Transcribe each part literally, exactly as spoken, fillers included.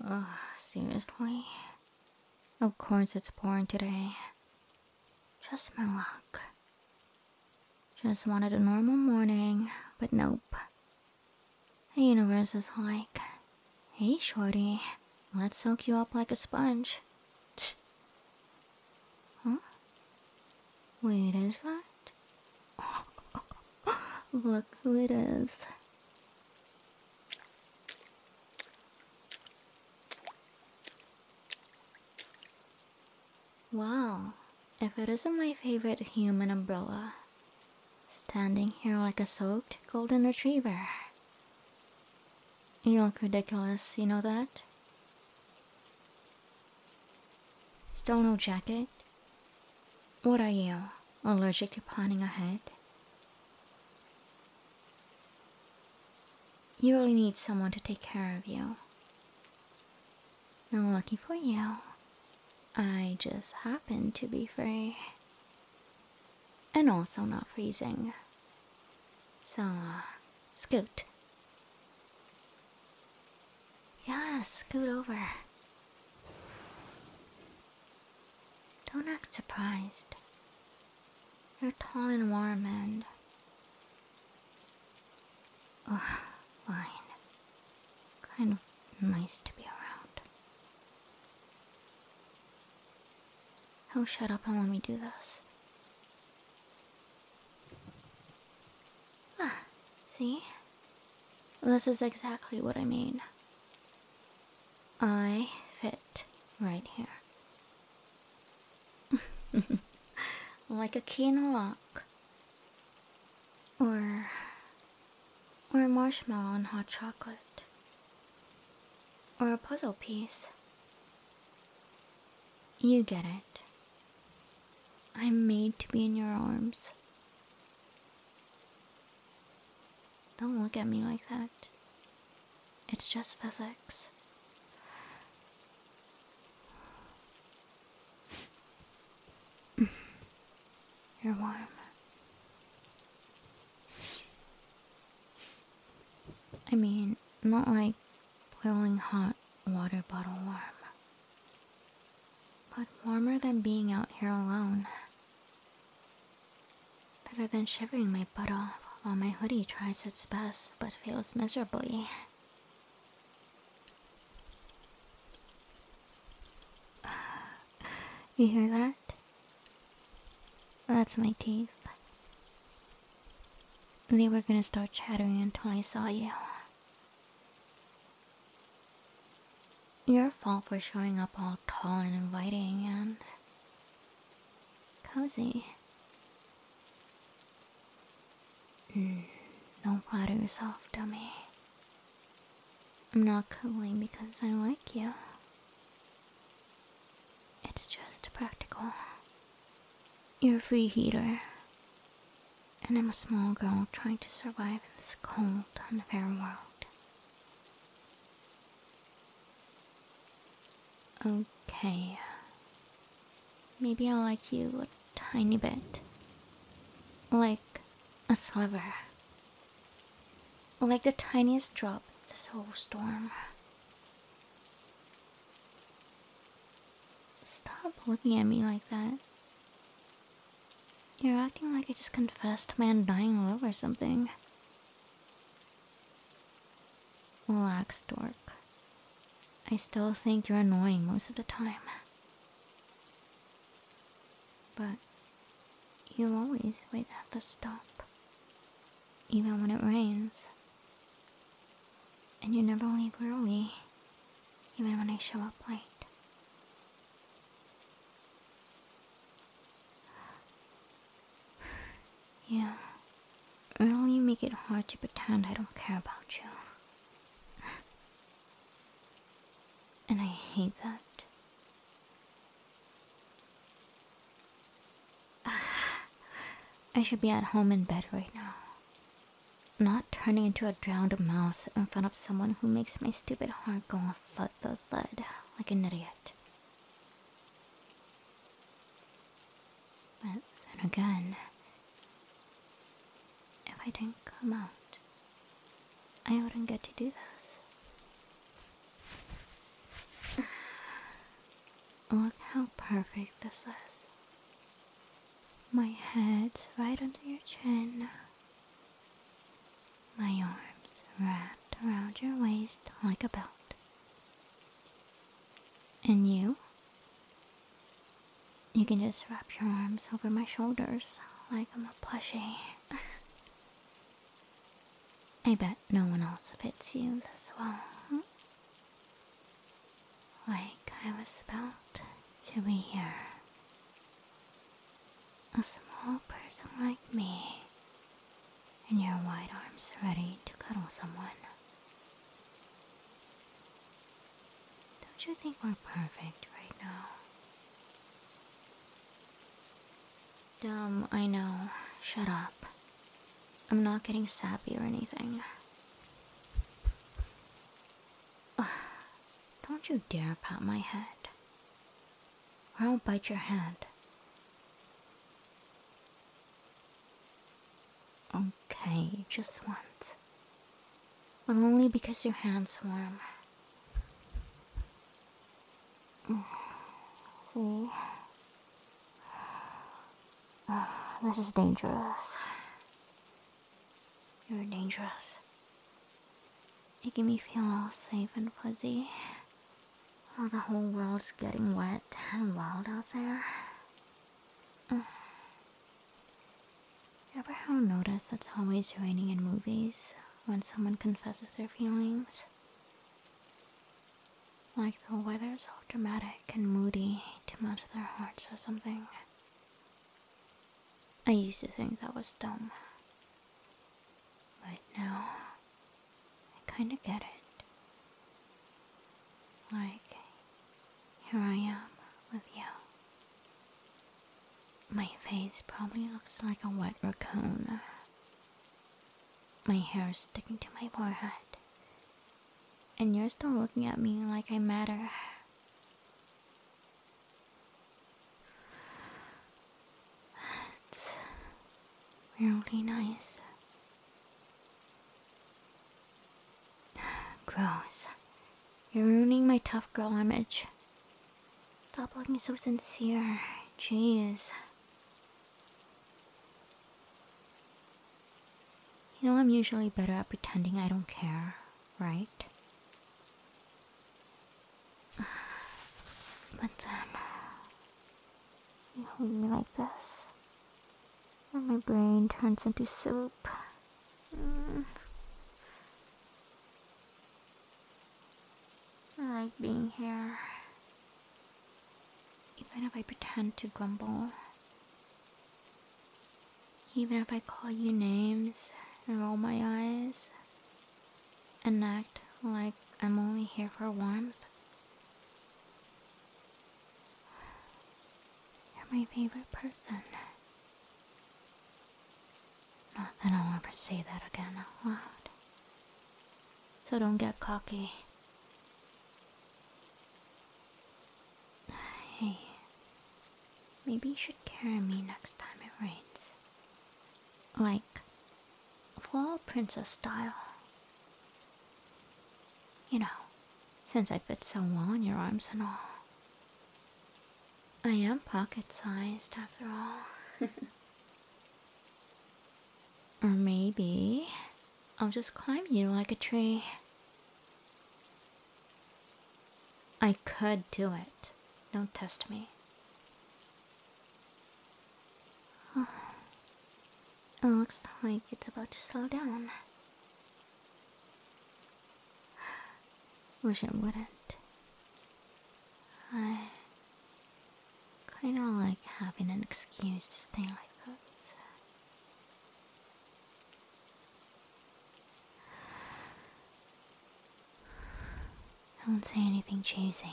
Ugh, seriously? Of course it's pouring today. Just my luck. Just wanted a normal morning, but nope. The universe is like, hey shorty, let's soak you up like a sponge. Huh? Wait, is that? Look who it is. Wow, if it isn't my favorite human umbrella, standing here like a soaked golden retriever. You look ridiculous, you know that? Still no jacket? What are you, allergic to planning ahead? You really need someone to take care of you. And lucky for you, I just happen to be free. And also not freezing. So, uh, scoot. Yeah, scoot over. Don't act surprised. You're tall and warm and... Ugh, fine. Kind of nice to be around. Oh, shut up and let me do this. Ah, see? This is exactly what I mean. I fit right here. Like a key in a lock. Or... Or a marshmallow and hot chocolate. Or a puzzle piece. You get it. I'm made to be in your arms. Don't look at me like that. It's just physics. You're warm. I mean, not like boiling hot water bottle warm. But warmer than being out here alone. Better than shivering my butt off while my hoodie tries its best but fails miserably. You hear that? That's my teeth. They were gonna start chattering until I saw you. Your fault for showing up all tall and inviting and... cozy. Mm, don't flatter yourself, dummy. I'm not cuddling because I like you. It's just practical. You're a free heater. And I'm a small girl trying to survive in this cold, unfair world. Okay. Maybe I'll like you a tiny bit. Like a sliver. Like the tiniest drop in this whole storm. Stop looking at me like that. You're acting like I just confessed to my undying love or something. Relax, dork. I still think you're annoying most of the time. But you always wait at the stop. Even when it rains. And you never leave early. Even when I show up late. You really make it hard to pretend I don't care about you. And I hate that. I should be at home in bed right now. Not turning into a drowned mouse in front of someone who makes my stupid heart go thud thud thud like an idiot. But then again, if I didn't come out, I wouldn't get to do this. how perfect this is. My head's right under your chin. My arms wrapped around your waist like a belt. And you? You can just wrap your arms over my shoulders like I'm a plushie. I bet no one else fits you this well. Hmm? Like I was about to be here. A small person like me, and your wide arms ready to cuddle someone. Don't you think we're perfect right now? Dumb, I know. Shut up. I'm not getting sappy or anything. Ugh, don't you dare pat my head, or I'll bite your hand. Okay, just once. But only because your hand's warm. See? Uh, this is dangerous. You're dangerous. Making me feel all safe and fuzzy. While the whole world's getting wet and wild out there. Mm. You ever have noticed it's always raining in movies when someone confesses their feelings? Like the weather's all dramatic and moody to melt their hearts or something. I used to think that was dumb. But now, I kinda get it. Like, here I am with you. My face probably looks like a wet raccoon. My hair is sticking to my forehead. And you're still looking at me like I matter. That's really nice. Gross. You're ruining my tough girl image. Stop looking so sincere. Jeez. You know I'm usually better at pretending I don't care, right? But then, you hold me like this, and my brain turns into soup. Mm. I like being here. Even if I pretend to grumble. Even if I call you names and roll my eyes and act like I'm only here for warmth. You're my favorite person. Not that I'll ever say that again out loud. So don't get cocky. Hey, maybe you should carry me next time it rains. Like, fall princess style. You know, since I fit so well in your arms and all. I am pocket-sized after all. Or maybe I'll just climb you like a tree. I could do it. Don't test me. It looks like it's about to slow down. Wish it wouldn't. I kinda like having an excuse to stay like this. Don't say anything cheesy.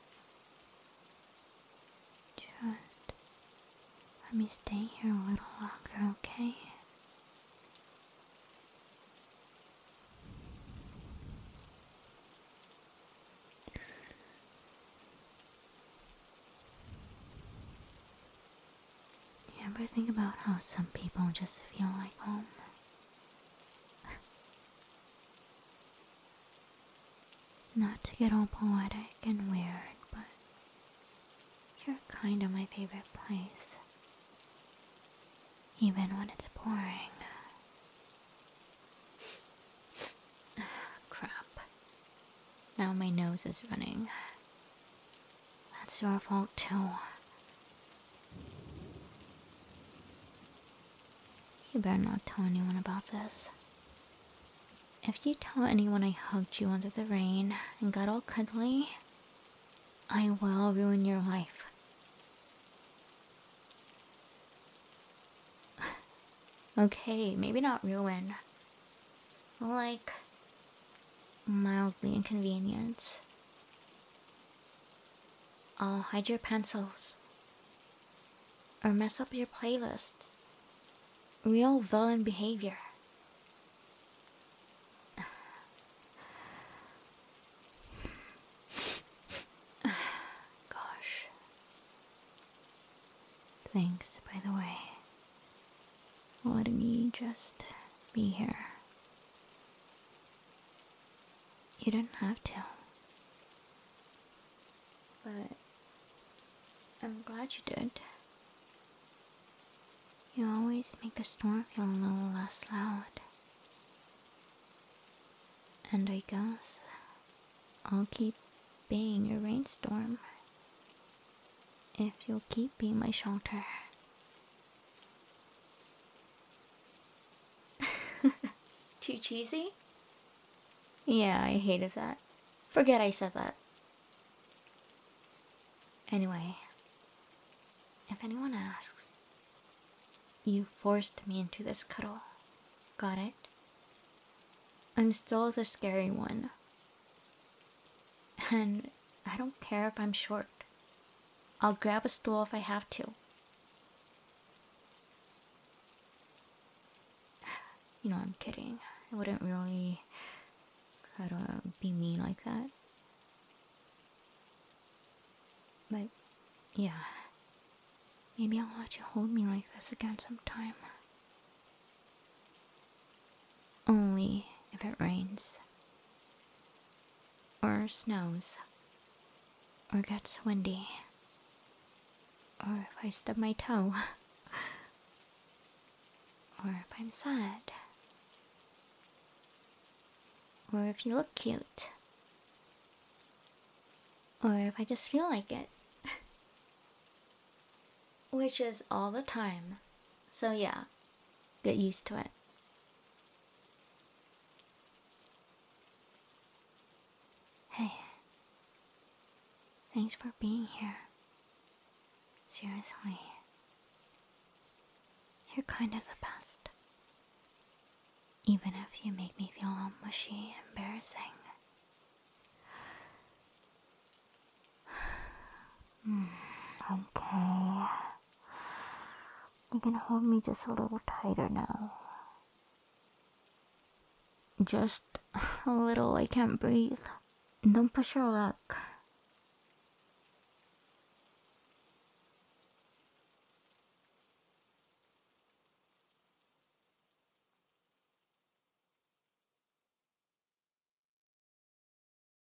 Just let me stay here a little longer, okay? You ever think about how some people just feel like home? Not to get all poetic and weird, but you're kinda my favorite place. Even when it's boring. Crap. Now my nose is running. That's your fault too. You better not tell anyone about this. If you tell anyone I hugged you under the rain and got all cuddly, I will ruin your life. Okay, maybe not ruin. Like, mildly inconvenience. I'll hide your pencils. Or mess up your playlist. Real villain behavior. Gosh. Thanks, by the way. For letting me just be here. You didn't have to. But I'm glad you did. You always make the storm feel a little less loud. And I guess I'll keep being your rainstorm if you'll keep being my shelter. Too cheesy? Yeah, I hated that. Forget I said that. Anyway, if anyone asks, you forced me into this cuddle. Got it? I'm still the scary one. And I don't care if I'm short. I'll grab a stool if I have to. You know, I'm kidding. I wouldn't really try to be mean like that. But, yeah. Maybe I'll let you hold me like this again sometime. Only if it rains. Or snows. Or gets windy. Or if I stub my toe. Or if I'm sad. Or if you look cute. Or if I just feel like it. Which is all the time. So yeah, get used to it. Hey. Thanks for being here. Seriously. You're kind of the best. Even if you make me feel all mushy and embarrassing. mm, okay. You can hold me just a little tighter now. Just a little, I can't breathe. Don't push your luck.